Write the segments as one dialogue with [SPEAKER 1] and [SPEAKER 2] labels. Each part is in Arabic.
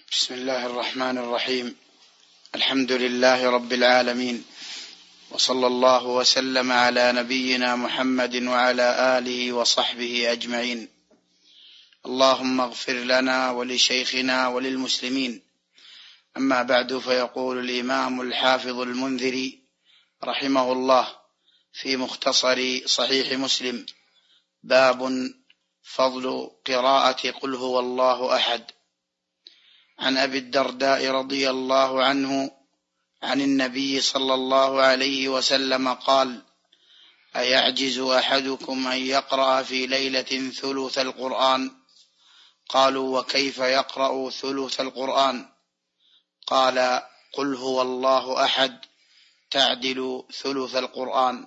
[SPEAKER 1] بسم الله الرحمن الرحيم. الحمد لله رب العالمين، وصلى الله وسلم على نبينا محمد وعلى آله وصحبه أجمعين. اللهم اغفر لنا ولشيخنا وللمسلمين. أما بعد، فيقول الإمام الحافظ المنذري رحمه الله في مختصر صحيح مسلم: باب فضل قراءة قل هو الله أحد. عن أبي الدرداء رضي الله عنه عن النبي صلى الله عليه وسلم قال: أيعجز أحدكم أن يقرأ في ليلة ثلث القرآن؟ قالوا: وكيف يقرأ ثلث القرآن؟ قال: قل هو الله أحد تعدل ثلث القرآن.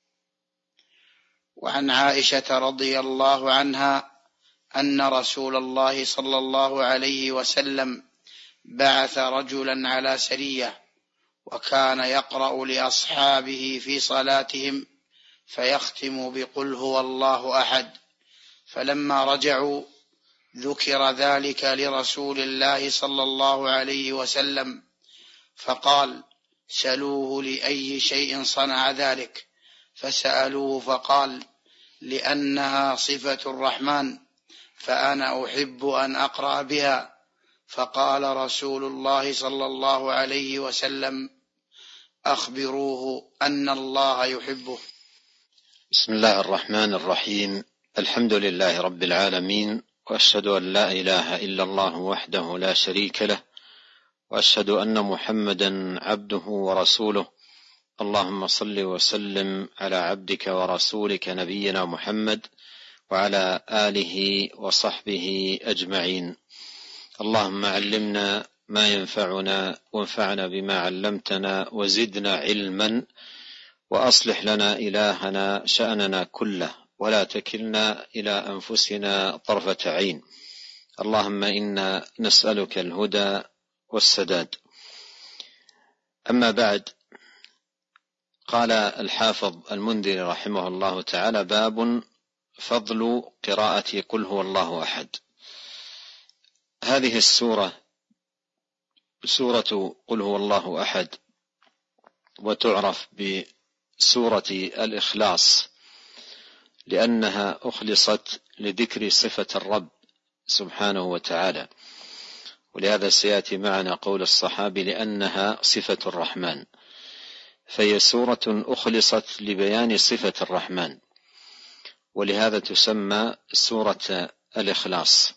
[SPEAKER 1] وعن عائشة رضي الله عنها أن رسول الله صلى الله عليه وسلم بعث رجلا على سرية، وكان يقرأ لأصحابه في صلاتهم فيختم بقل هو الله أحد. فلما رجعوا ذكر ذلك لرسول الله صلى الله عليه وسلم، فقال: سلوه لأي شيء صنع ذلك. فسألوه فقال: لأنها صفة الرحمن، فأنا أحب أن أقرأ بها. فقال رسول الله صلى الله عليه وسلم: أخبروه أن الله يحبه.
[SPEAKER 2] بسم الله الرحمن الرحيم. الحمد لله رب العالمين، وأشهد أن لا إله إلا الله وحده لا شريك له، وأشهد أن محمدا عبده ورسوله. اللهم صل وسلم على عبدك ورسولك نبينا محمد وعلى آله وصحبه أجمعين. اللهم علمنا ما ينفعنا، وانفعنا بما علمتنا، وزدنا علما، وأصلح لنا إلهنا شأننا كله، ولا تكلنا إلى أنفسنا طرفة عين. اللهم إنا نسألك الهدى والسداد. أما بعد، قال الحافظ المنذري رحمه الله تعالى: باب فضل قراءة قل هو الله أحد. هذه السورة سورة قل هو الله أحد، وتعرف بسورة الإخلاص، لأنها أخلصت لذكر صفة الرب سبحانه وتعالى، ولهذا سيأتي معنا قول الصحابي: لأنها صفة الرحمن. فهي سورة أخلصت لبيان صفة الرحمن، ولهذا تسمى سورة الإخلاص.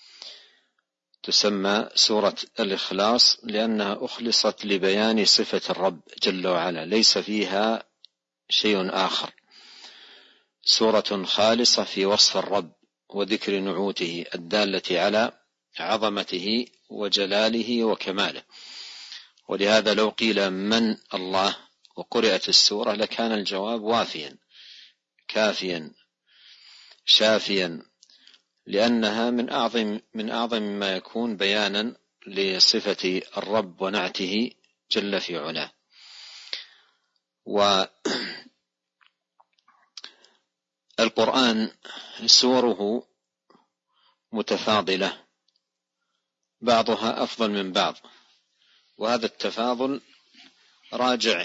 [SPEAKER 2] تسمى سورة الإخلاص لأنها أخلصت لبيان صفة الرب جل وعلا، ليس فيها شيء آخر. سورة خالصة في وصف الرب وذكر نعوته الدالة على عظمته وجلاله وكماله. ولهذا لو قيل من الله وقرأت السورة لكان الجواب وافيا كافيا شافيا، لأنها من أعظم ما يكون بيانا لصفة الرب ونعته جل في علاه. والقرآن سوره متفاضلة، بعضها أفضل من بعض، وهذا التفاضل راجع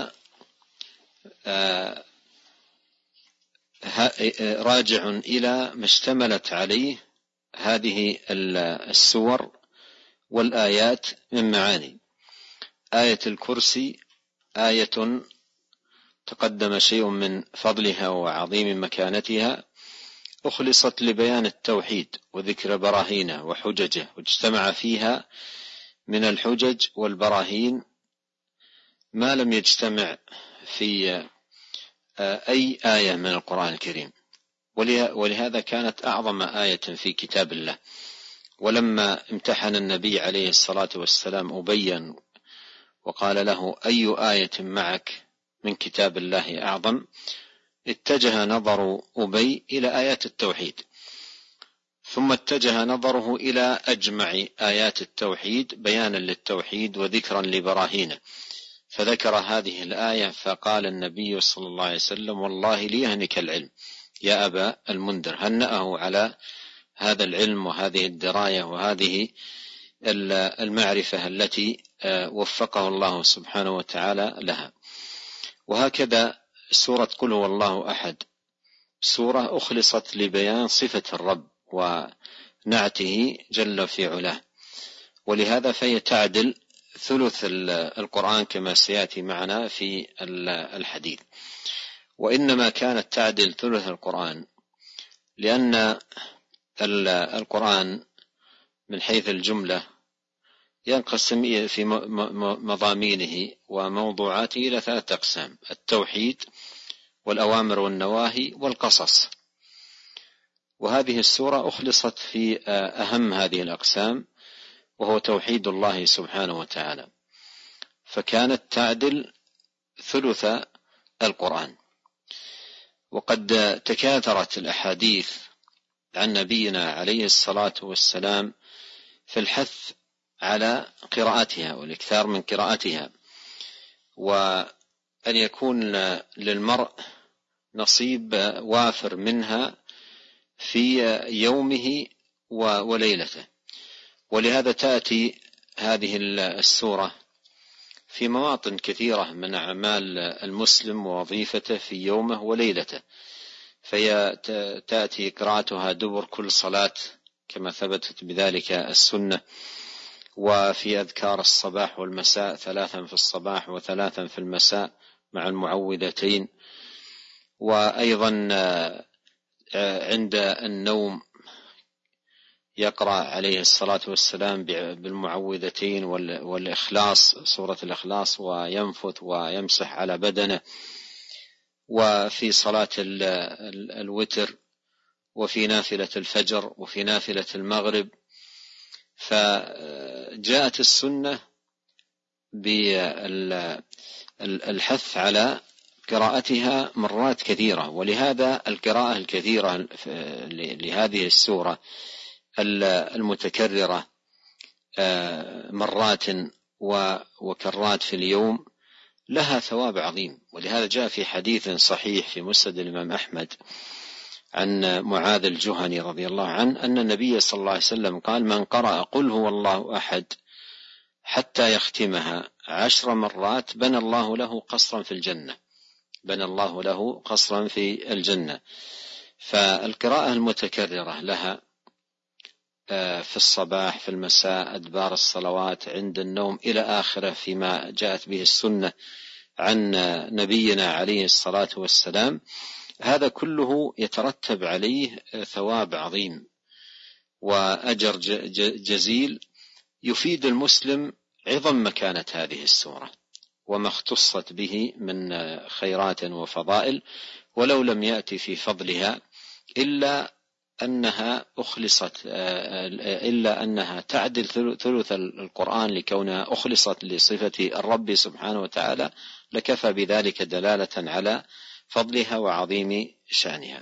[SPEAKER 2] إلى ما اشتملت عليه هذه السور والآيات من معاني. آية الكرسي آية تقدم شيء من فضلها وعظيم مكانتها، أخلصت لبيان التوحيد وذكر براهينه وحججه، واجتمع فيها من الحجج والبراهين ما لم يجتمع في أي آية من القرآن الكريم، ولهذا كانت أعظم آية في كتاب الله. ولما امتحن النبي عليه الصلاة والسلام أبيا وقال له: أي آية معك من كتاب الله أعظم؟ اتجه نظر أبي إلى آيات التوحيد، ثم اتجه نظره إلى أجمع آيات التوحيد بيانا للتوحيد وذكرا لبراهينه، فذكر هذه الآية. فقال النبي صلى الله عليه وسلم: والله ليهنك العلم يا أبا المنذر. هنأه على هذا العلم وهذه الدراية وهذه المعرفة التي وفقه الله سبحانه وتعالى لها. وهكذا سورة قل هو الله أحد سورة أخلصت لبيان صفة الرب ونعته جل في علاه، ولهذا فهي تعدل ثلث القرآن كما سيأتي معنا في الحديث. وإنما كانت تعدل ثلث القرآن لأن القرآن من حيث الجملة ينقسم في مضامينه وموضوعاته إلى 3 أقسام: التوحيد والأوامر والنواهي والقصص. وهذه السورة أخلصت في أهم هذه الأقسام وهو توحيد الله سبحانه وتعالى، فكانت تعدل ثلث القرآن. وقد تكاثرت الأحاديث عن نبينا عليه الصلاة والسلام في الحث على قراءتها والإكثار من قراءتها، وأن يكون للمرء نصيب وافر منها في يومه وليلته. ولهذا تأتي هذه السورة في مواطن كثيرة من أعمال المسلم ووظيفته في يومه وليلته، فهي تأتي قراءتها دبر كل صلاة كما ثبتت بذلك السنة، وفي أذكار الصباح والمساء 3 في الصباح و3 في المساء مع المعوذتين. وأيضا عند النوم يقرأ عليه الصلاة والسلام بالمعوذتين والإخلاص، سورة الإخلاص، وينفث ويمسح على بدنه. وفي صلاة الوتر، وفي نافلة الفجر، وفي نافلة المغرب. فجاءت السنة بالحث على قراءتها مرات كثيرة، ولهذا القراءة الكثيرة لهذه السورة المتكررة مرات وكرات في اليوم لها ثواب عظيم. ولهذا جاء في حديث صحيح في مسند الإمام أحمد عن معاذ الجهني رضي الله عنه أن النبي صلى الله عليه وسلم قال: من قرأ قل هو الله أحد حتى يختمها 10 مرات بنى الله له قصرا في الجنة، بنى الله له قصرا في الجنة. فالقراءة المتكررة لها في الصباح، في المساء، أدبار الصلوات، عند النوم، إلى آخره فيما جاءت به السنة عن نبينا عليه الصلاة والسلام، هذا كله يترتب عليه ثواب عظيم وأجر جزيل يفيد المسلم عظم مكانة هذه السورة وما اختصت به من خيرات وفضائل، ولو لم يأتي في فضلها إلا أنها تعدل ثلث القرآن لكونها أخلصت لصفة الرب سبحانه وتعالى، لكفى بذلك دلالة على فضلها وعظيم شأنها.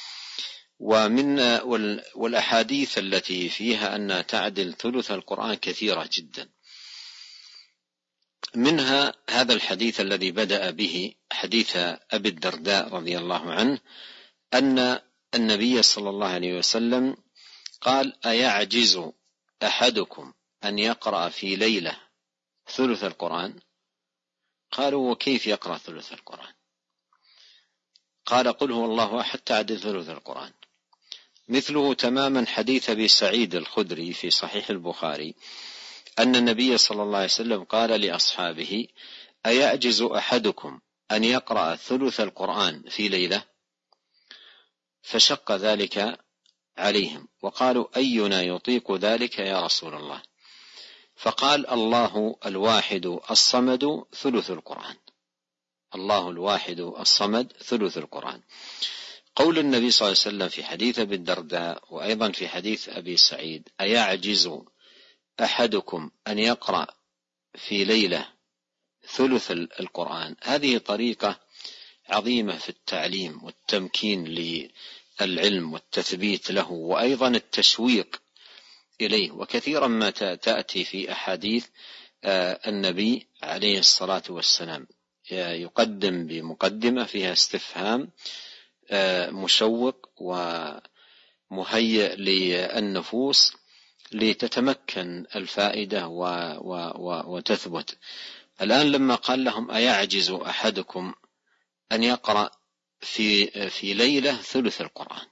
[SPEAKER 2] والأحاديث التي فيها أن تعدل ثلث القرآن كثيرة جدا. منها هذا الحديث الذي بدأ به، حديث أبي الدرداء رضي الله عنه، أن النبي صلى الله عليه وسلم قال: أيعجز أحدكم أن يقرأ في ليلة ثلث القرآن؟ قالوا: وكيف يقرأ ثلث القرآن؟ قال: قل هو الله أحد تعدل ثلث القرآن. مثله تماما حديث أبي سعيد الخدري في صحيح البخاري أن النبي صلى الله عليه وسلم قال لأصحابه: أيعجز أحدكم أن يقرأ ثلث القرآن في ليلة؟ فشق ذلك عليهم وقالوا: أينا يطيق ذلك يا رسول الله؟ فقال: الله الواحد الصمد ثلث القرآن. الله الواحد الصمد ثلث القرآن. قول النبي صلى الله عليه وسلم في حديث أبي الدرداء وأيضا في حديث أبي سعيد: أيعجز أحدكم أن يقرأ في ليلة ثلث القرآن، هذه طريقة عظيمة في التعليم والتمكين للعلم والتثبيت له، وأيضا التشويق إليه. وكثيرا ما تأتي في أحاديث النبي عليه الصلاة والسلام يقدم بمقدمة فيها استفهام مشوق ومهيئ للنفوس لتتمكن الفائدة وتثبت. الآن لما قال لهم أيعجز أحدكم أن يقرأ في ليلة ثلث القرآن،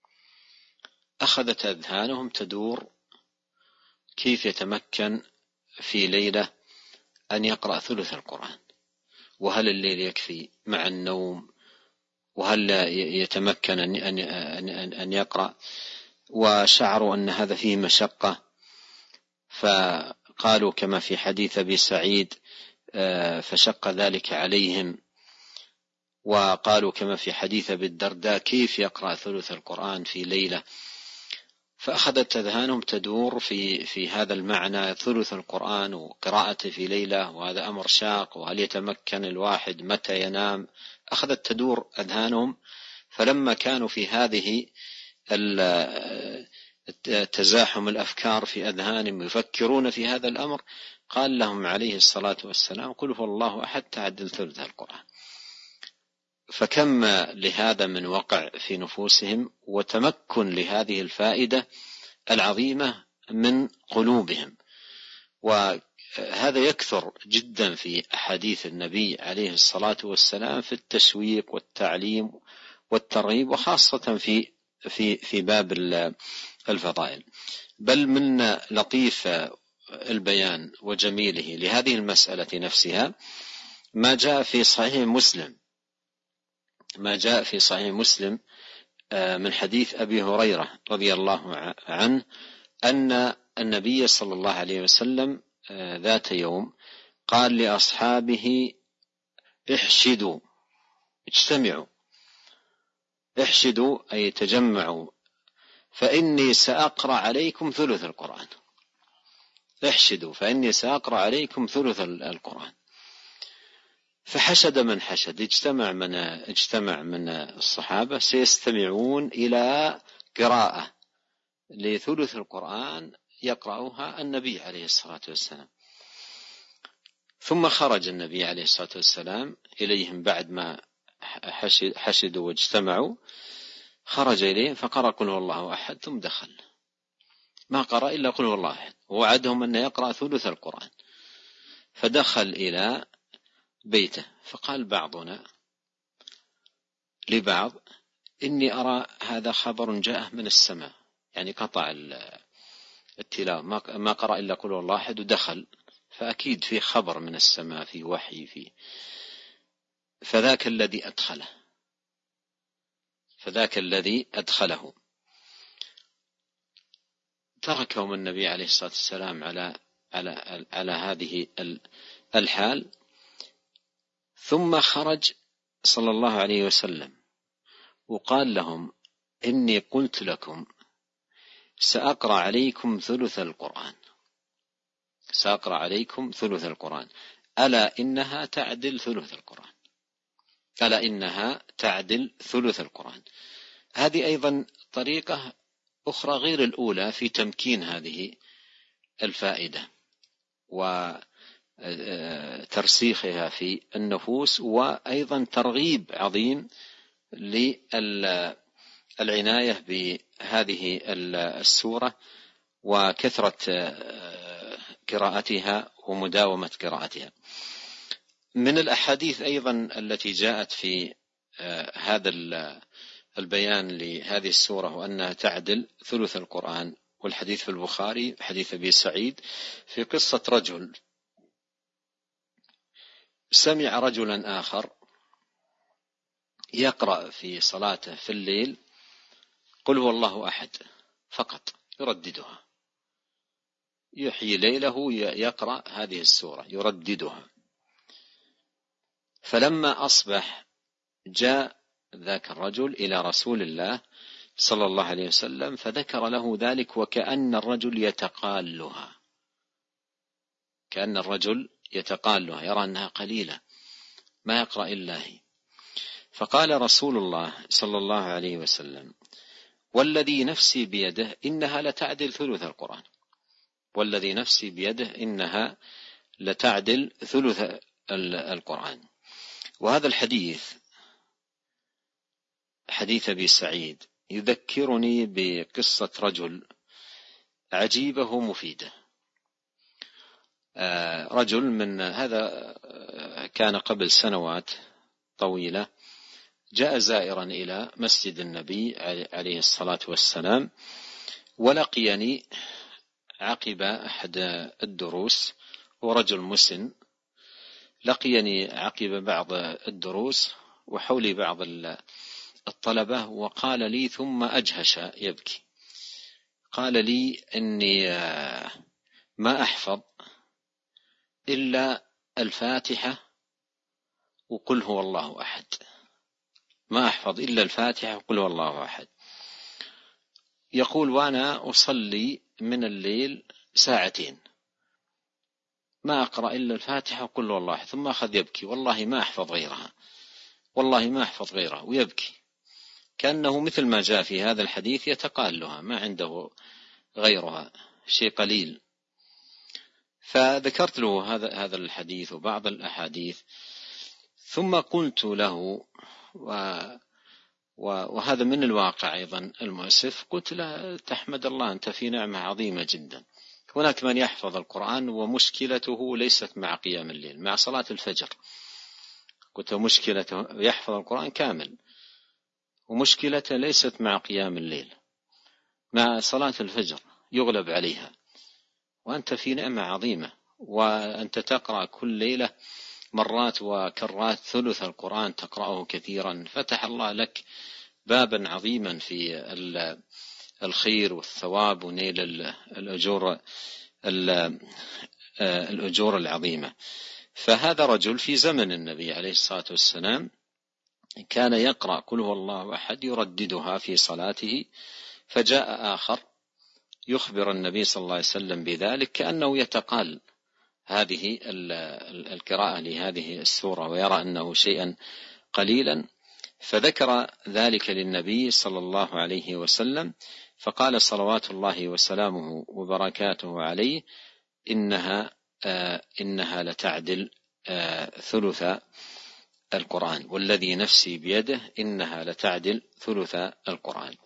[SPEAKER 2] أخذت أذهانهم تدور كيف يتمكن في ليلة أن يقرأ ثلث القرآن، وهل الليل يكفي مع النوم، وهل يتمكن أن يقرأ، وشعروا أن هذا فيه مشقة، فقالوا كما في حديث أبي سعيد فشق ذلك عليهم، وقالوا كما في حديث أبي الدرداء كيف يقرأ ثلث القرآن في ليلة. فأخذت أذهانهم تدور في هذا المعنى، ثلث القرآن وقراءته في ليلة، وهذا أمر شاق، وهل يتمكن الواحد، متى ينام، أخذت تدور أذهانهم. فلما كانوا في هذه تزاحم الأفكار في أذهانهم يفكرون في هذا الأمر، قال لهم عليه الصلاة والسلام قل هو الله أحد تعدل ثلث القرآن. فكم لهذا من وقع في نفوسهم وتمكن لهذه الفائدة العظيمة من قلوبهم. وهذا يكثر جدا في أحاديث النبي عليه الصلاة والسلام في التشويق والتعليم والترغيب، وخاصة في باب الفضائل. بل من لطيف البيان وجميله لهذه المسألة نفسها ما جاء في صحيح مسلم من حديث أبي هريرة رضي الله عنه أن النبي صلى الله عليه وسلم ذات يوم قال لأصحابه احشدوا، اجتمعوا، احشدوا أي تجمعوا، فإني سأقرأ عليكم ثلث القرآن. احشدوا فإني سأقرأ عليكم ثلث القرآن. فحشد من حشد، اجتمع من الصحابة سيستمعون إلى قراءة لثلث القرآن يقرأها النبي عليه الصلاة والسلام. ثم خرج النبي عليه الصلاة والسلام إليهم بعد ما حشدوا واجتمعوا، خرج إليهم فقرأ قل هو الله أحد، ثم دخل ما قرأ إلا قل هو الله أحد، ووعدهم أن يقرأ ثلث القرآن. فدخل إلى بيته فقال بعضنا لبعض إني أرى هذا خبر جاء من السماء، يعني قطع التلاوة، ما قرأ إلا قل هو الله أحد ودخل، فأكيد في خبر من السماء، في وحي، فذاك الذي أدخله. تركهم النبي عليه الصلاة والسلام على هذه الحال، ثم خرج صلى الله عليه وسلم وقال لهم إني قلت لكم سأقرأ عليكم ثلث القرآن، سأقرأ عليكم ثلث القرآن، ألا إنها تعدل ثلث القرآن، ألا إنها تعدل ثلث القرآن. هذه أيضا طريقة أخرى غير الأولى في تمكين هذه الفائدة وترسيخها في النفوس، وأيضا ترغيب عظيم للعناية بهذه السورة وكثرة قراءتها ومداومة قراءتها. من الأحاديث أيضا التي جاءت في هذا البيان لهذه السورة وأنها تعدل ثلث القرآن، والحديث في البخاري حديث أبي سعيد في قصة رجل سمع رجلا آخر يقرأ في صلاته في الليل قل هو الله أحد فقط، يرددها، يحيي ليله يقرأ هذه السورة يرددها. فلما أصبح جاء ذاك الرجل إلى رسول الله صلى الله عليه وسلم فذكر له ذلك، وكأن الرجل يتقالها، كأن الرجل يتقالها، يرى أنها قليلة ما يقرأ إلا هي. فقال رسول الله صلى الله عليه وسلم والذي نفسي بيده إنها لتعدل ثلث القرآن، والذي نفسي بيده إنها لتعدل ثلث القرآن. وهذا الحديث حديث أبي سعيد يذكرني بقصة رجل عجيبة مفيدة. رجل من هذا كان قبل سنوات طويلة جاء زائرا إلى مسجد النبي عليه الصلاة والسلام، ولقيني عقب أحد الدروس، ورجل مسن، لقيني عقب بعض الدروس وحولي بعض الطلبة، وقال لي ثم أجهش يبكي، قال لي إني ما أحفظ إلا الفاتحة وقل هو الله أحد، ما أحفظ إلا الفاتحة وقل هو الله أحد. يقول وأنا أصلي من الليل ساعتين ما أقرأ إلا الفاتحة وقل هو الله أحد، ثم أخذ يبكي، والله ما أحفظ غيرها، والله ما أحفظ غيرها، ويبكي كأنه مثل ما جاء في هذا الحديث يتقالها، ما عنده غيرها، شيء قليل. فذكرت له هذا الحديث وبعض الأحاديث، ثم قلت له وهذا من الواقع أيضا المؤسف، قلت له تحمد الله أنت في نعمة عظيمة جدا. هناك من يحفظ القرآن ومشكلته ليست مع قيام الليل، مع صلاة الفجر. قلت مشكلته يحفظ القرآن كامل، ومشكلته ليست مع قيام الليل، مع صلاة الفجر يغلب عليها، وأنت في نعمة عظيمة، وأنت تقرأ كل ليلة مرات وكرات ثلث القرآن، تقرأه كثيرا، فتح الله لك بابا عظيما في الخير والثواب ونيل الأجور العظيمة. فهذا رجل في زمن النبي عليه الصلاة والسلام كان يقرأ قل هو الله أحد يرددها في صلاته، فجاء آخر يخبر النبي صلى الله عليه وسلم بذلك كأنه يتقال هذه القراءة لهذه السورة ويرى أنه شيئا قليلا، فذكر ذلك للنبي صلى الله عليه وسلم، فقال صلوات الله وسلامه وبركاته عليه إنها لتعدل ثلث القرآن، والذي نفسي بيده إنها لتعدل ثلث القرآن.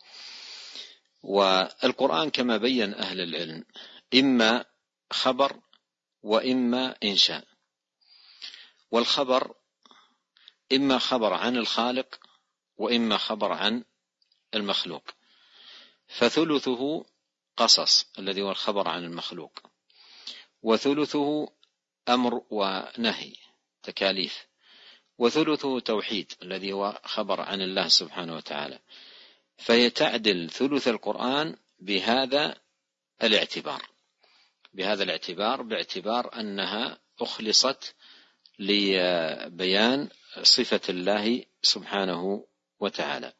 [SPEAKER 2] والقرآن كما بين أهل العلم إما خبر وإما إنشاء، والخبر إما خبر عن الخالق وإما خبر عن المخلوق، فثلثه قصص الذي هو الخبر عن المخلوق، وثلثه أمر ونهي تكاليف، وثلثه توحيد الذي هو خبر عن الله سبحانه وتعالى. فيتعدل ثلث القرآن بهذا الاعتبار باعتبار أنها أخلصت لبيان صفة الله سبحانه وتعالى.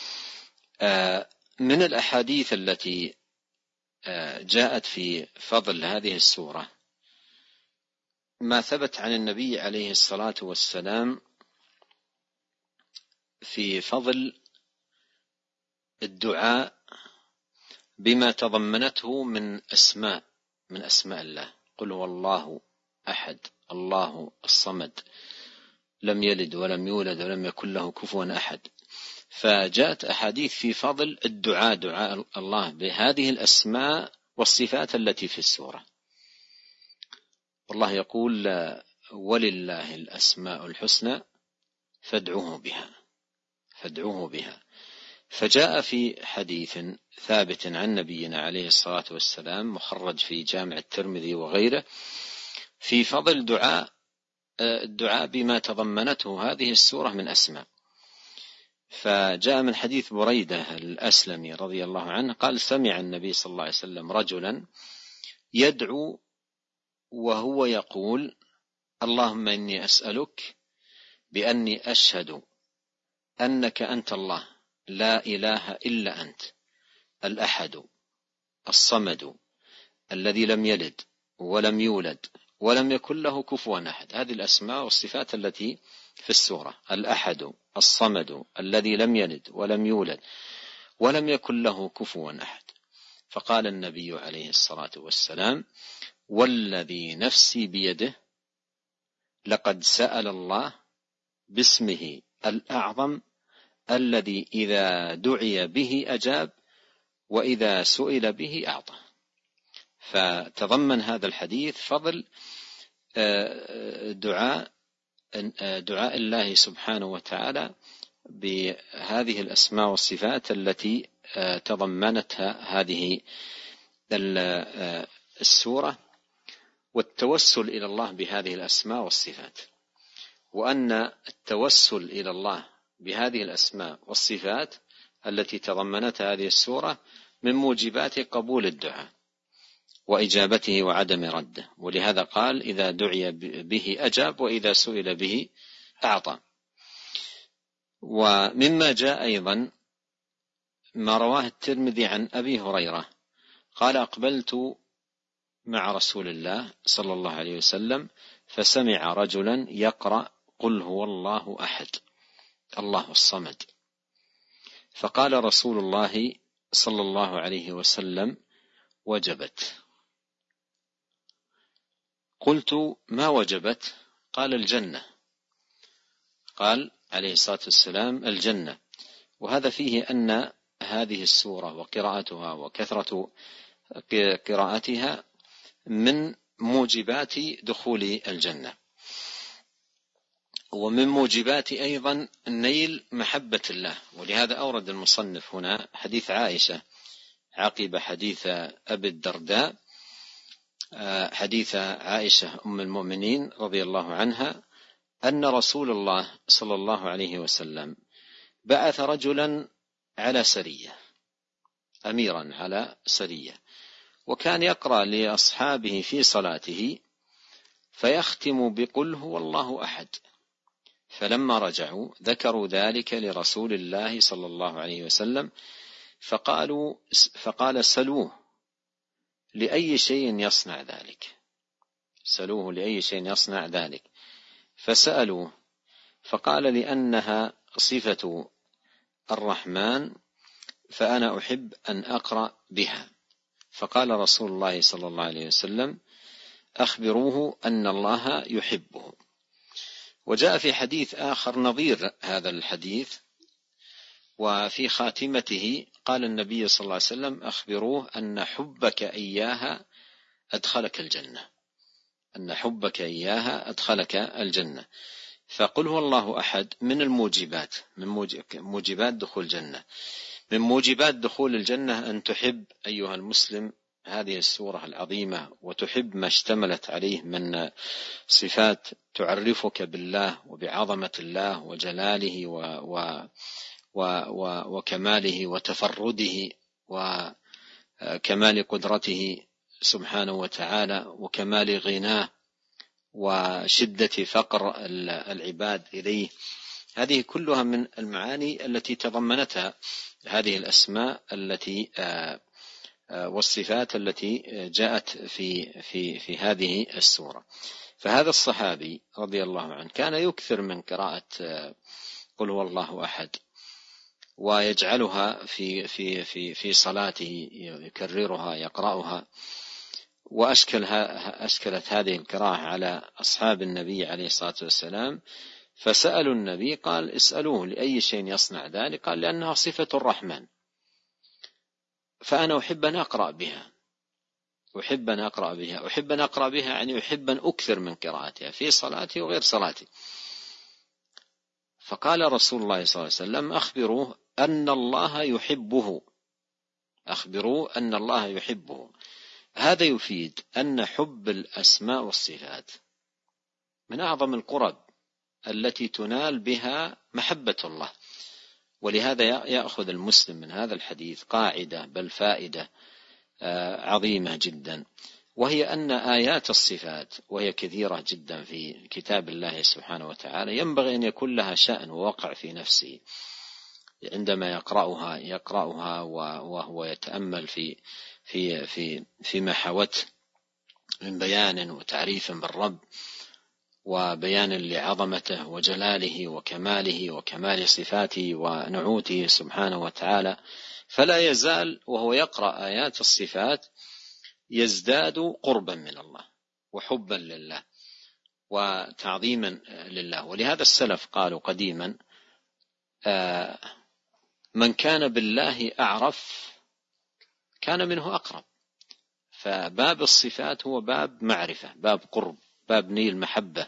[SPEAKER 2] من الأحاديث التي جاءت في فضل هذه السورة ما ثبت عن النبي عليه الصلاة والسلام في فضل الدعاء بما تضمنته من أسماء الله. قل هو الله أحد، الله الصمد، لم يلد ولم يولد ولم يكن له كفوا أحد. فجاءت أحاديث في فضل الدعاء، دعاء الله بهذه الأسماء والصفات التي في السورة. والله يقول ولله الأسماء الحسنى فادعوه بها. فجاء في حديث ثابت عن نبينا عليه الصلاة والسلام مخرج في جامع الترمذي وغيره في فضل الدعاء بما تضمنته هذه السورة من أسماء. فجاء من حديث بريدة الأسلمي رضي الله عنه قال سمع النبي صلى الله عليه وسلم رجلا يدعو وهو يقول اللهم إني أسألك بأني أشهد أنك أنت الله لا إله إلا أنت الأحد الصمد الذي لم يلد ولم يولد ولم يكن له كفوا أحد. هذه الأسماء والصفات التي في السورة، الأحد الصمد الذي لم يلد ولم يولد ولم يكن له كفوا أحد. فقال النبي عليه الصلاة والسلام والذي نفسي بيده لقد سأل الله باسمه الأعظم الذي إذا دعي به أجاب وإذا سئل به أعطى. فتضمن هذا الحديث فضل دعاء الله سبحانه وتعالى بهذه الأسماء والصفات التي تضمنتها هذه السورة، والتوسل إلى الله بهذه الأسماء والصفات، وأن التوسل إلى الله بهذه الأسماء والصفات التي تضمنتها هذه السورة من موجبات قبول الدعاء وإجابته وعدم رده، ولهذا قال إذا دعي به أجاب وإذا سئل به أعطى. ومما جاء أيضا ما رواه الترمذي عن أبي هريرة قال أقبلت مع رسول الله صلى الله عليه وسلم فسمع رجلا يقرأ قل هو الله أحد الله الصمد، فقال رسول الله صلى الله عليه وسلم وجبت. قلت ما وجبت؟ قال الجنة. قال عليه الصلاة والسلام الجنة. وهذا فيه أن هذه السورة وقراءتها وكثرة قراءتها من موجبات دخول الجنة، ومن موجبات أيضا نيل محبة الله. ولهذا أورد المصنف هنا حديث عائشة عقب حديث أبي الدرداء، حديث عائشة أم المؤمنين رضي الله عنها أن رسول الله صلى الله عليه وسلم بعث رجلا على سرية، أميرا على سرية، وكان يقرأ لأصحابه في صلاته فيختم بقل هو الله أحد. فلما رجعوا ذكروا ذلك لرسول الله صلى الله عليه وسلم فقال سلوه لأي شيء يصنع ذلك، سألوه لأي شيء يصنع ذلك، فسألوه فقال لأنها صفة الرحمن فأنا أحب أن أقرأ بها. فقال رسول الله صلى الله عليه وسلم أخبروه أن الله يحبه. وجاء في حديث آخر نظير هذا الحديث، وفي خاتمته قال النبي صلى الله عليه وسلم أخبروه أن حبك إياها أدخلك الجنة، أن حبك إياها أدخلك الجنة. فقل هو الله أحد من الموجبات، من موجبات دخول الجنة. من موجبات دخول الجنة أن تحب أيها المسلم هذه السورة العظيمة، وتحب ما اشتملت عليه من صفات تعرفك بالله وبعظمة الله وجلاله وكماله وتفرده وكمال قدرته سبحانه وتعالى وكمال غناه وشدة فقر العباد إليه. هذه كلها من المعاني التي تضمنتها هذه الأسماء التي والصفات التي جاءت في هذه السورة. فهذا الصحابي رضي الله عنه كان يكثر من قراءة قل هو الله أحد، ويجعلها في صلاته يكررها يقرأها. وأشكلت هذه القراءة على أصحاب النبي عليه الصلاة والسلام، فسألوا النبي قال اسألوه لأي شيء يصنع ذلك؟ قال لأنها صفة الرحمن فأنا أحب أن أقرأ بها، أحب أن أقرأ بها يعني أحب أن أكثر من قراءتها في صلاتي وغير صلاتي. فقال رسول الله صلى الله عليه وسلم أخبروه أن الله يحبه، أخبروه أن الله يحبه. هذا يفيد أن حب الأسماء والصفات من أعظم القرب التي تنال بها محبة الله. ولهذا يأخذ المسلم من هذا الحديث قاعدة بل فائدة عظيمة جدا، وهي أن آيات الصفات وهي كثيرة جدا في كتاب الله سبحانه وتعالى ينبغي أن يكون لها شأن ووقع في نفسه عندما يقرأها وهو يتأمل فيما حوته من بيان وتعريف بالرب وبيان لعظمته وجلاله وكماله وكمال صفاته ونعوته سبحانه وتعالى. فلا يزال وهو يقرأ آيات الصفات يزداد قربا من الله وحبا لله وتعظيما لله. ولهذا السلف قالوا قديما من كان بالله أعرف كان منه أقرب. فباب الصفات هو باب معرفة، باب قرب، باب نيل محبة،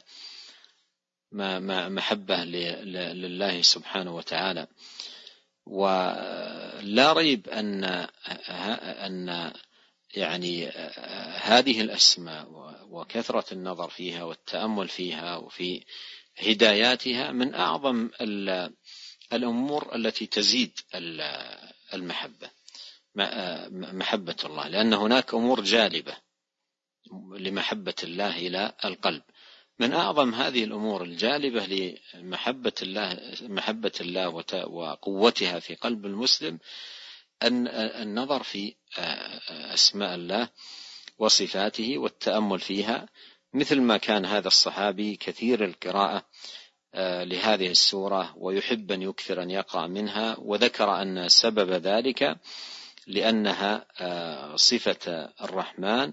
[SPEAKER 2] محبة لله سبحانه وتعالى. ولا ريب أن يعني هذه الأسماء وكثرة النظر فيها والتأمل فيها وفي هداياتها من أعظم الأمور التي تزيد المحبة، محبة الله، لأن هناك أمور جالبة لمحبة الله إلى القلب. من أعظم هذه الأمور الجالبة لمحبة الله وقوتها في قلب المسلم النظر في أسماء الله وصفاته والتأمل فيها، مثل ما كان هذا الصحابي كثير القراءة لهذه السورة ويحب أن يكثر أن يقرأ منها، وذكر أن سبب ذلك لأنها صفة الرحمن،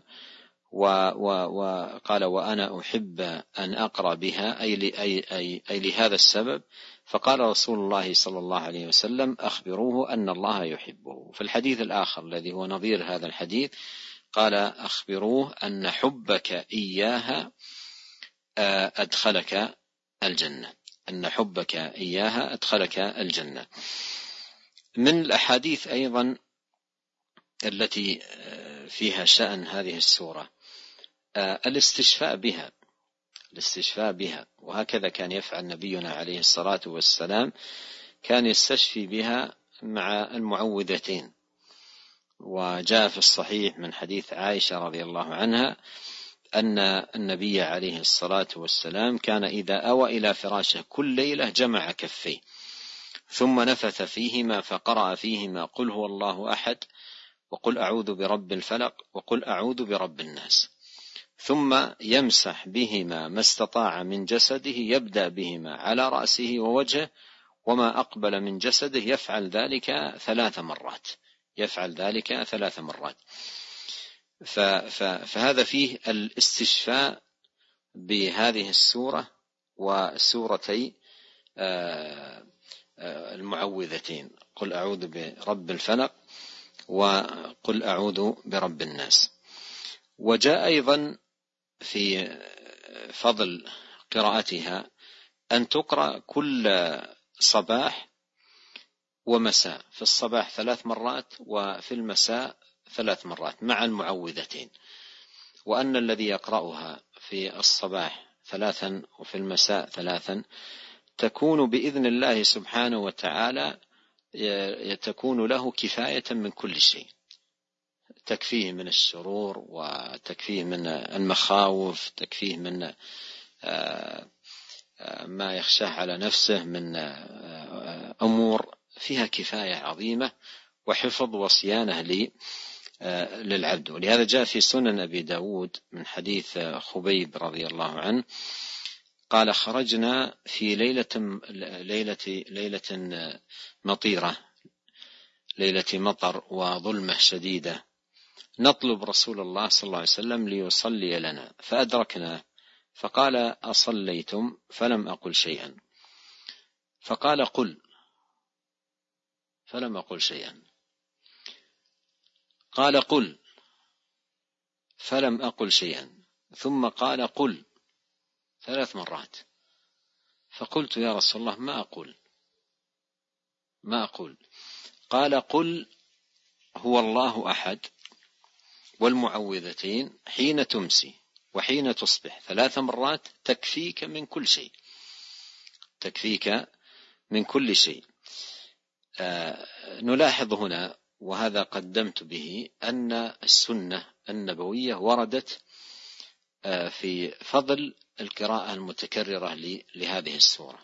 [SPEAKER 2] وقال وأنا أحب أن أقرأ بها أي لهذا السبب. فقال رسول الله صلى الله عليه وسلم أخبروه أن الله يحبه. في الحديث الآخر الذي هو نظير هذا الحديث قال أخبروه أن حبك إياها أدخلك الجنة، أن حبك إياها أدخلك الجنة. من الأحاديث أيضا التي فيها شأن هذه السورة الاستشفاء بها، وهكذا كان يفعل نبينا عليه الصلاة والسلام، كان يستشفي بها مع المعوذتين. وجاء في الصحيح من حديث عائشة رضي الله عنها أن النبي عليه الصلاة والسلام كان إذا أوى إلى فراشه كل ليلة جمع كفيه ثم نفث فيهما فقرأ فيهما قل هو الله أحد وقل أعوذ برب الفلق وقل أعوذ برب الناس، ثم يمسح بهما ما استطاع من جسده، يبدأ بهما على رأسه ووجهه وما أقبل من جسده، يفعل ذلك 3 مرات. فهذا فيه الاستشفاء بهذه السورة وسورتي المعوذتين، قل أعوذ برب الفلق وقل أعوذ برب الناس. وجاء أيضا في فضل قراءتها أن تقرأ كل صباح ومساء، في الصباح 3 مرات وفي المساء 3 مرات مع المعوذتين، وأن الذي يقرأها في الصباح 3 وفي المساء 3 تكون بإذن الله سبحانه وتعالى تكون له كفاية من كل شيء، تكفيه من الشرور وتكفيه من المخاوف، تكفيه من ما يخشاه على نفسه من أمور فيها كفاية عظيمة وحفظ وصيانة للعبد. ولهذا جاء في سنن أبي داود من حديث خبيب رضي الله عنه قال خرجنا في ليلة مطيرة، ليلة مطر وظلمة شديدة، نطلب رسول الله صلى الله عليه وسلم ليصلي لنا فأدركنا، فقال أصليتم؟ فلم أقل شيئا، فقال قل، فلم أقل شيئا، قال قل، فلم أقل شيئا، ثم قال قل 3 مرات. فقلت يا رسول الله ما أقول. قال قل هو الله أحد والمعوذتين حين تمسي وحين تصبح 3 مرات تكفيك من كل شيء، تكفيك من كل شيء. نلاحظ هنا وهذا قدمت به أن السنة النبوية وردت في فضل القراءة المتكررة لهذه السورة.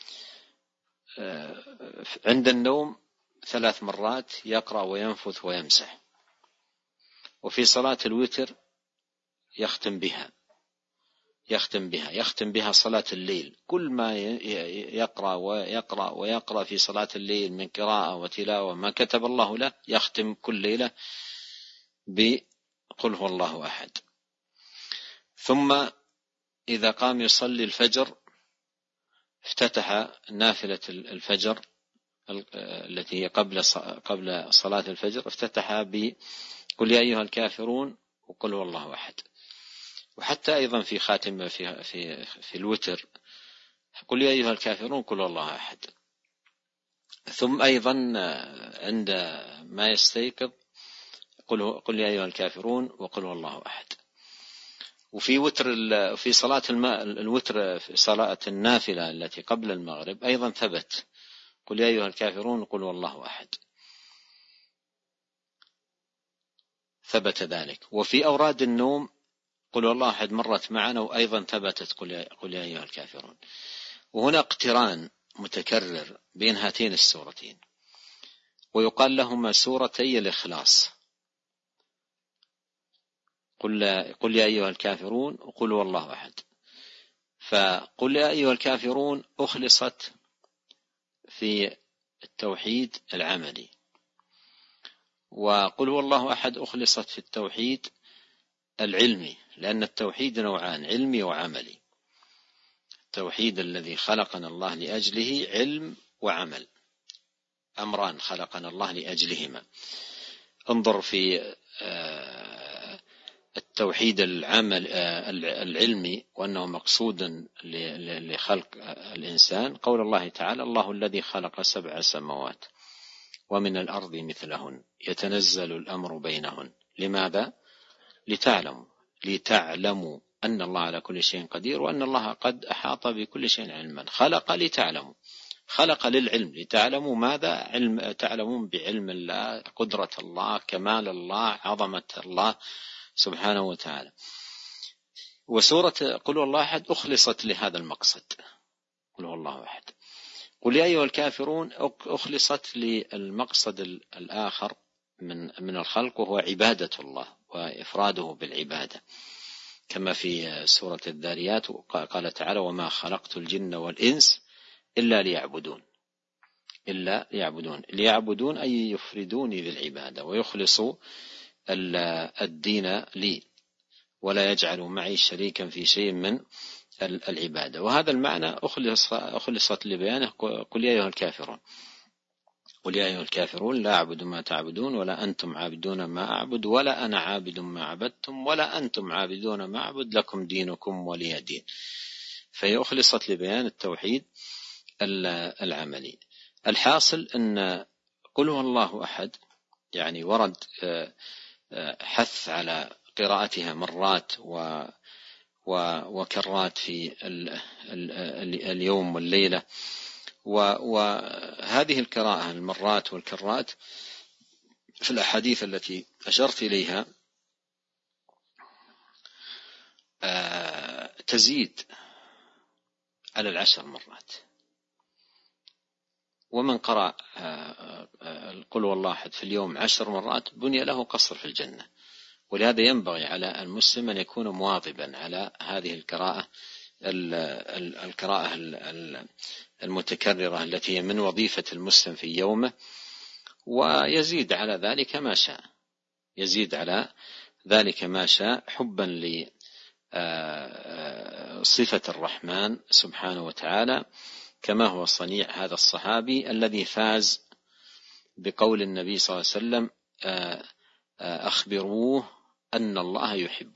[SPEAKER 2] عند النوم 3 مرات يقرأ وينفث ويمسح، وفي صلاة الوتر يختم بها صلاة الليل، كل ما يقرأ في صلاة الليل من قراءة وتلاوة ما كتب الله له يختم كل ليلة بقل هو الله أحد. ثم إذا قام يصلي الفجر افتتح نافلة الفجر التي هي قبل صلاة الفجر، افتتح بقل يا أيها الكافرون وقل هو الله أحد. وحتى أيضا في خاتمة في الوتر قل يا أيها الكافرون قل هو الله أحد. ثم أيضا عند ما يستيقظ قل يا أيها الكافرون وقل هو الله أحد. في صلاة الوتر في صلاة النافلة التي قبل المغرب أيضا ثبت قل يا أيها الكافرون قل هو الله أحد، ثبت ذلك. وفي أوراد النوم قل هو الله أحد مرت معنا وأيضا ثبتت قل يا أيها الكافرون. وهنا اقتران متكرر بين هاتين السورتين، ويقال لهما سورتي الإخلاص، قل يا أيها الكافرون وقل هو الله أحد. فقل يا أيها الكافرون أخلصت في التوحيد العملي، وقل هو الله أحد أخلصت في التوحيد العلمي، لأن التوحيد نوعان، علمي وعملي. التوحيد الذي خلقنا الله لأجله علم وعمل، أمران خلقنا الله لأجلهما. انظر في التوحيد العلمي وأنه مقصود لخلق الإنسان، قول الله تعالى الله الذي خلق 7 سماوات ومن الأرض مثلهن يتنزل الأمر بينهن. لماذا؟ لتعلموا أن الله على كل شيء قدير وأن الله قد أحاط بكل شيء علما. خلق لتعلموا، خلق للعلم، لتعلموا ماذا؟ تعلمون بعلم الله، قدرة الله، كمال الله، عظمة الله سبحانه وتعالى. وسورة قل هو الله أحد أخلصت لهذا المقصد، قل هو الله أحد. قل يا أيها الكافرون أخلصت للمقصد الآخر من الخلق، وهو عبادة الله وإفراده بالعبادة، كما في سورة الذاريات قال تعالى وما خلقت الجن والإنس إلا ليعبدون أي يفردوني بالعبادة ويخلصوا الدين لي ولا يجعلوا معي شريكا في شيء من العبادة. وهذا المعنى أخلصت لبيانه قل يا أيها الكافرون، قل يا أيها الكافرون لا أعبد ما تعبدون ولا أنتم عابدون ما أعبد ولا أنا عابد ما عبدتم ولا أنتم عابدون ما أعبد لكم دينكم ولي دين. فهي أخلصت لبيان التوحيد العملي. الحاصل أن قل هو الله أحد يعني ورد حث على قراءتها مرات وكرات في اليوم والليلة، وهذه القراءة المرات والكرات في الأحاديث التي أشرت إليها تزيد على 10 مرات. ومن قرأ قل هو الله أحد في اليوم 10 مرات بني له قصر في الجنة. ولهذا ينبغي على المسلم أن يكون مواظبا على هذه القراءة المتكررة التي هي من وظيفة المسلم في يومه، ويزيد على ذلك ما شاء حبا لصفة الرحمن سبحانه وتعالى، كما هو صنيع هذا الصحابي الذي فاز بقول النبي صلى الله عليه وسلم أخبروه أن الله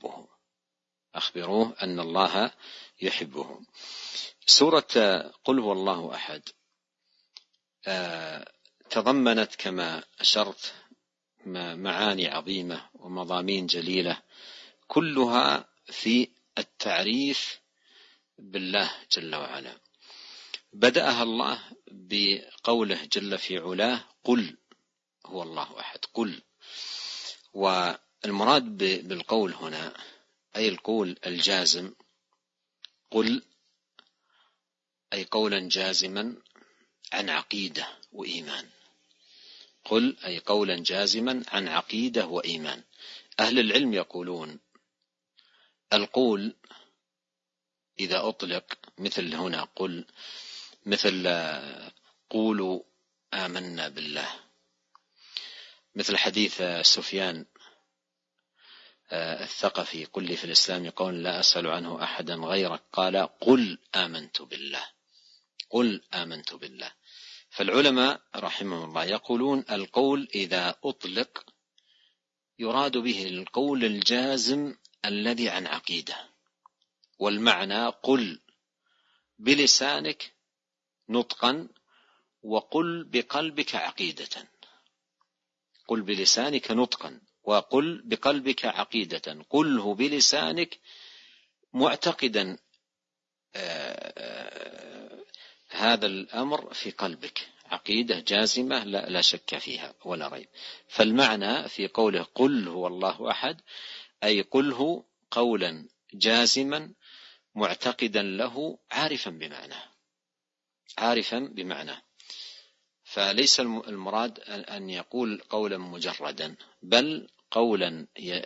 [SPEAKER 2] يحبه. سورة قل هو الله أحد تضمنت كما أشرت معاني عظيمة ومضامين جليلة، كلها في التعريف بالله جل وعلا. بدأها الله بقوله جل في علاه قل هو الله أحد، قل. والمراد بالقول هنا أي القول الجازم، قل أي قولا جازما عن عقيدة وإيمان، قل أي قولا جازما عن عقيدة وإيمان. أهل العلم يقولون القول إذا أطلق مثل هنا قل، مثل قولوا آمنا بالله، مثل حديث سفيان الثقفي قل لي في الإسلام قول لا أسأل عنه أحدا غيرك، قال قل آمنت بالله. فالعلماء رحمهم الله يقولون القول إذا أطلق يراد به القول الجازم الذي عن عقيدة، والمعنى قل بلسانك نطقا وقل بقلبك عقيدة. قل بلسانك نطقا وقل بقلبك عقيدة. قله بلسانك معتقدا هذا الأمر في قلبك، عقيدة جازمة لا شك فيها ولا ريب. فالمعنى في قوله قل هو الله أحد أي قله قولا جازما معتقدا له عارفا بمعناه. فليس المراد أن يقول قولا مجردا، بل قولا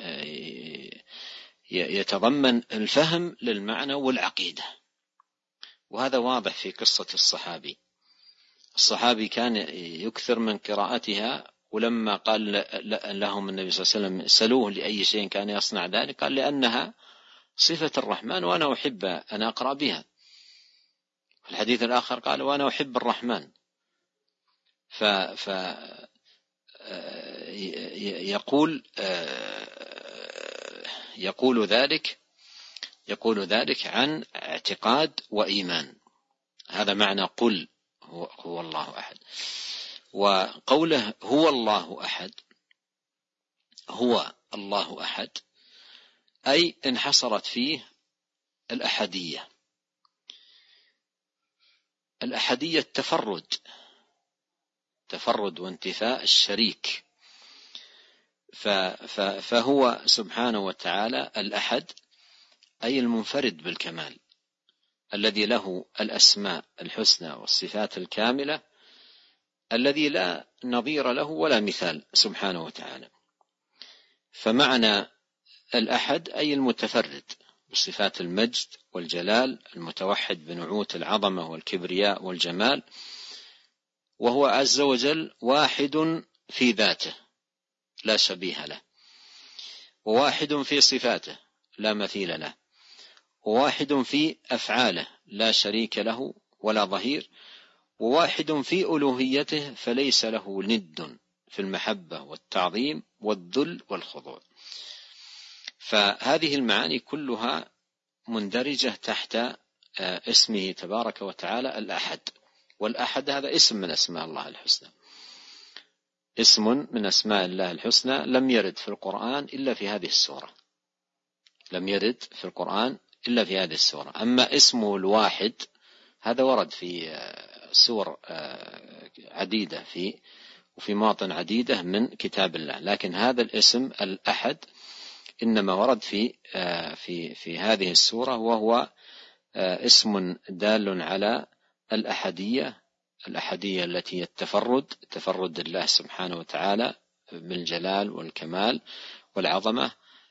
[SPEAKER 2] يتضمن الفهم للمعنى والعقيدة. وهذا واضح في قصة الصحابي كان يكثر من قراءتها، ولما قال لهم النبي صلى الله عليه وسلم سلوه لأي شيء كان يصنع ذلك، قال لأنها صفة الرحمن وأنا أحب أن أقرأ بها. في الحديث الآخر قال وأنا أحب الرحمن. يقول ذلك عن اعتقاد وإيمان. هذا معنى قل هو الله أحد. وقوله هو الله أحد أي انحصرت فيه الأحدية تفرد وانتفاء الشريك. فهو سبحانه وتعالى الأحد أي المنفرد بالكمال الذي له الأسماء الحسنى والصفات الكاملة، الذي لا نظير له ولا مثال سبحانه وتعالى. فمعنى الأحد أي المتفرد بصفات المجد والجلال، المتوحد بنعوت العظمة والكبرياء والجمال، وهو عز وجل واحد في ذاته لا شبيه له، وواحد في صفاته لا مثيل له، وواحد في أفعاله لا شريك له ولا ظهير، وواحد في ألوهيته فليس له ند في المحبة والتعظيم والذل والخضوع. فهذه المعاني كلها مندرجة تحت اسمه تبارك وتعالى الأحد. والأحد هذا اسم من أسماء الله الحسنى، اسم من أسماء الله الحسنى لم يرد في القرآن إلا في هذه السورة. أما اسمه الواحد هذا ورد في سور عديدة وفي مواطن عديدة من كتاب الله، لكن هذا الاسم الأحد إنما ورد في هذه السورة، وهو اسم دال على الأحدية التي التفرد الله سبحانه وتعالى بالجلال والكمال والعظمة،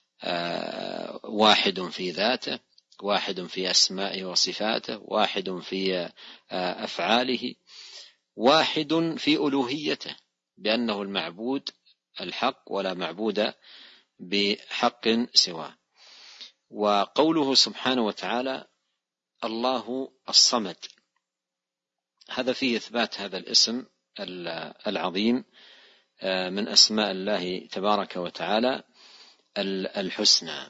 [SPEAKER 2] واحد في ذاته، واحد في أسمائه وصفاته، واحد في أفعاله، واحد في ألوهيته بأنه المعبود الحق ولا معبود بحق سواه. وقوله سبحانه وتعالى الله الصمد، هذا فيه إثبات هذا الاسم العظيم من أسماء الله تبارك وتعالى الحسنى.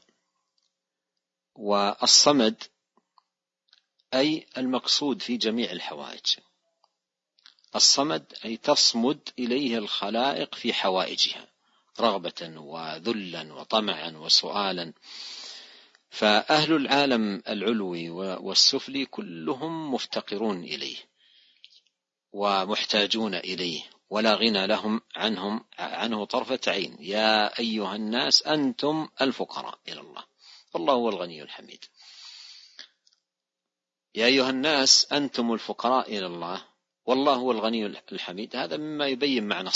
[SPEAKER 2] والصمد أي المقصود في جميع الحوائج. الصمد أي تصمد إليه الخلائق في حوائجها رغبة وذلا وطمعا وسؤالا. فأهل العالم العلوي والسفلي كلهم مفتقرون إليه ومحتاجون إليه، ولا غنى لهم عنه طرفة عين. يا أيها الناس أنتم الفقراء إلى الله والله هو الغني الحميد. يا أيها الناس أنتم الفقراء إلى الله والله هو الغني الحميد. هذا مما يبين معنى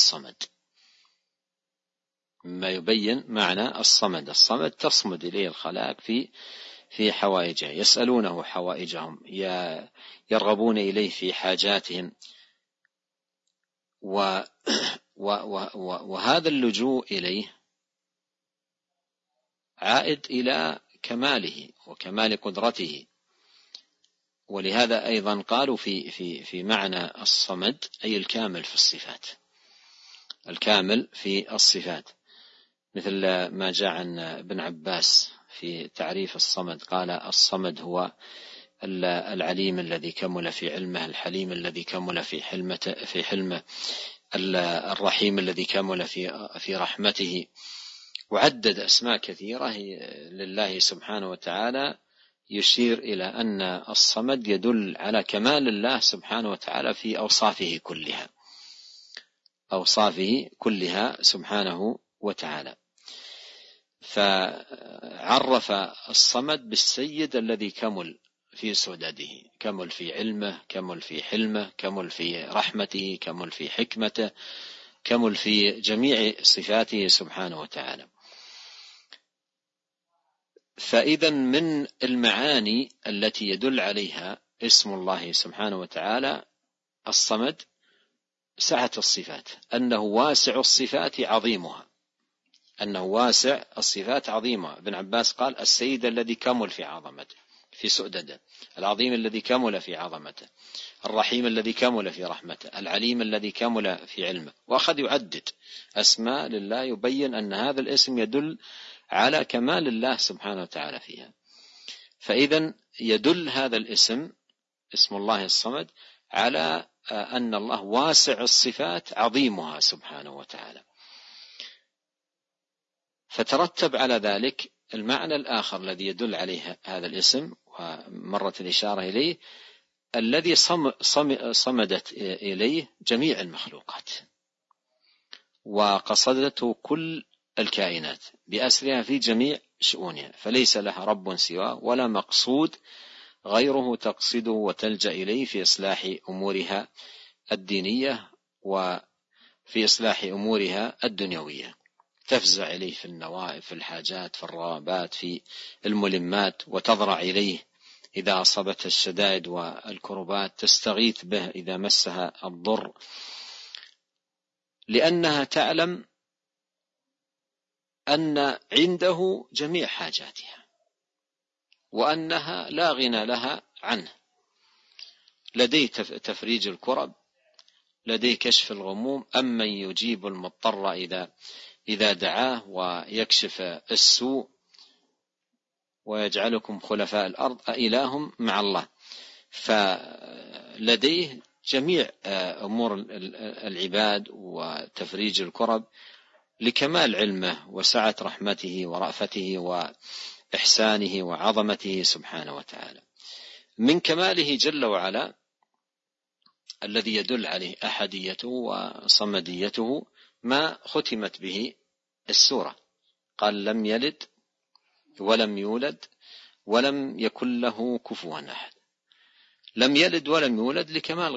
[SPEAKER 2] الصمد. الصمد تصمد إليه الخلائق في حوائجه، يسألونه حوائجهم، يرغبون إليه في حاجاتهم. وهذا اللجوء إليه عائد إلى كماله وكمال قدرته. ولهذا أيضا قالوا في معنى الصمد أي الكامل في الصفات، مثل ما جاء عن ابن عباس في تعريف الصمد، قال: الصمد هو العليم الذي كمل في علمه، الحليم الذي كمل في حلمه، الرحيم الذي كمل في رحمته. وعدد أسماء كثيرة لله سبحانه وتعالى يشير إلى أن الصمد يدل على كمال الله سبحانه وتعالى في أوصافه كلها سبحانه وتعالى. فعرف الصمد بالسيد الذي كمل في سدده، كمل في علمه، كمل في حلمه، كمل في رحمته، كمل في حكمته، كمل في جميع صفاته سبحانه وتعالى. فإذا من المعاني التي يدل عليها اسم الله سبحانه وتعالى الصمد سعة الصفات، أنه واسع الصفات عظيمها، ابن عباس قال: السيد الذي كمل في عظمته في سؤدده، العظيم الذي كمل في عظمته، الرحيم الذي كمل في رحمته، العليم الذي كمل في علمه. وأخذ يعدد أسماء لله يبين أن هذا الاسم يدل على كمال الله سبحانه وتعالى فيها. فإذا يدل هذا الاسم، اسم الله الصمد، على أن الله واسع الصفات عظيمها سبحانه وتعالى. فترتب على ذلك المعنى الآخر الذي يدل عليه هذا الاسم، ومرت الإشارة إليه، الذي صمدت إليه جميع المخلوقات وقصدته كل الكائنات بأسرها في جميع شؤونها، فليس لها رب سواه ولا مقصود غيره تقصده وتلجأ إليه في إصلاح أمورها الدينية وفي إصلاح أمورها الدنيوية. تفزع إليه في النوائب، في الحاجات، في الرغبات، في الملمات، وتضرع إليه إذا أصابتها الشدائد والكربات، تستغيث به إذا مسها الضر، لأنها تعلم أن عنده جميع حاجاتها وأنها لا غنى لها عنه، لديه تفريج الكرب، لديه كشف الغموم، أمن يجيب المضطر إذا دعاه، ويكشف السوء، ويجعلكم خلفاء الأرض أإله مع الله. فلديه جميع أمور العباد وتفريج الكرب لكمال علمه وسعة رحمته ورأفته وإحسانه وعظمته سبحانه وتعالى. من كماله جل وعلا الذي يدل عليه أحديته وصمديته ما ختمت به السورة، قال: لم يلد ولم يولد ولم يكن له كفوا أحد. لم يلد ولم يولد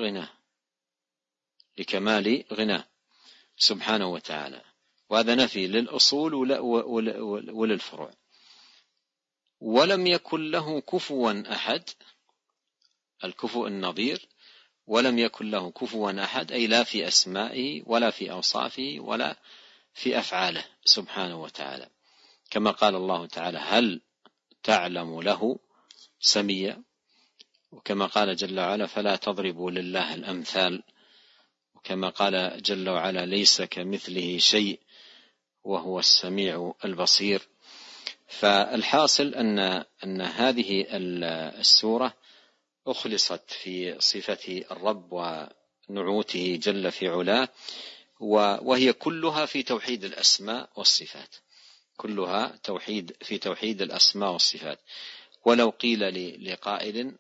[SPEAKER 2] لكمال غناه سبحانه وتعالى، وهذا نفي للأصول وللفروع. ولم يكن له كفوا أحد، الكفؤ النظير، ولم يكن له كفوا أحد، أي لا في أسمائه ولا في أوصافه ولا في أفعاله سبحانه وتعالى، كما قال الله تعالى: هل تعلم له سميا، وكما قال جل وعلا: فلا تضربوا لله الأمثال، وكما قال جل وعلا: ليس كمثله شيء وهو السميع البصير. فالحاصل أن هذه السورة أخلصت في صفة الرب ونعوته جل في علاه، وهي كلها في توحيد الأسماء والصفات، كلها في توحيد الأسماء والصفات. ولو قيل لقائل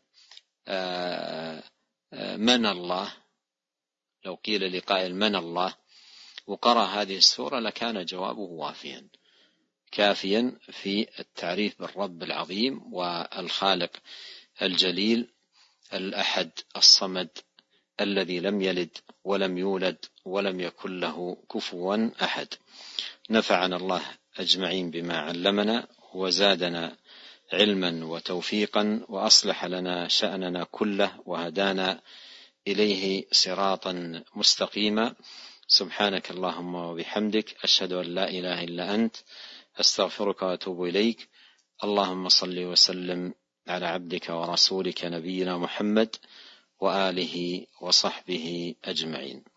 [SPEAKER 2] من الله، لو قيل لقائل من الله وقرأ هذه السورة لكان جوابه كافيا في التعريف بالرب العظيم والخالق الجليل الأحد الصمد الذي لم يلد ولم يولد ولم يكن له كفوا أحد. نفعنا الله أجمعين بما علمنا، وزادنا علما وتوفيقا، وأصلح لنا شأننا كله، وهدانا إليه صراطا مستقيما. سبحانك اللهم وبحمدك، أشهد أن لا إله إلا أنت، أستغفرك وأتوب إليك. اللهم صل وسلم على عبدك ورسولك نبينا محمد وآله وصحبه أجمعين.